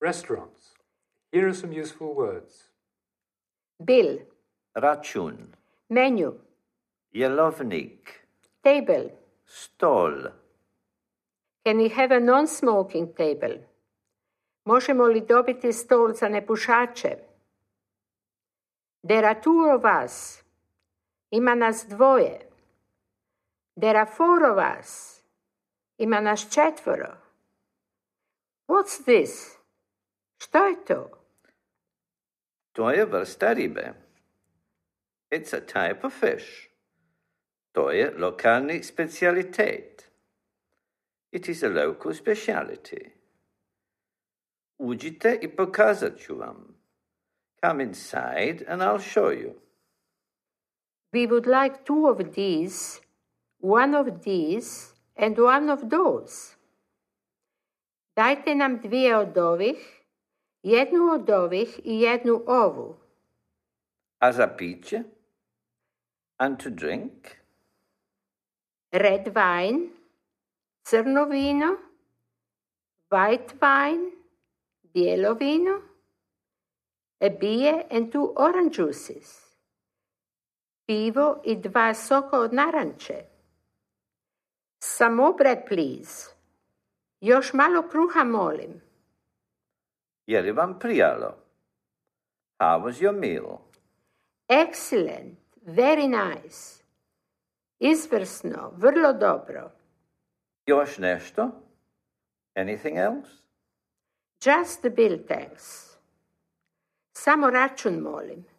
Restaurants. Here are some useful words. Bill. Račun. Menu. Jelovnik. Table. Stol. Can we have a non-smoking table? Možemo li dobiti stol za nepušače? There are two of us. Ima nas dvoje. There are four of us. Ima nas četvoro. What's this? Što je to? To je vrsta ribe. It's a type of fish. To je lokalni specialitet. It is a local speciality. Uđite i pokazat ću vam. Come inside and I'll show you. We would like two of these, one of these, and one of those. Dajte nam dvije od ovih, jednu od ovih i jednu ovu. A za piće? And to drink? Red wine, crno vino, white wine, bijelo vino, a beer and two orange juices. Pivo i dva soka od naranče. Some more bread, please. Još malo kruha, molim. Je li vam prijalo? How was your meal? Excellent, very nice. Izvrsno, vrlo dobro. Još nešto? Anything else? Just the bill, thanks. Samo račun, molim.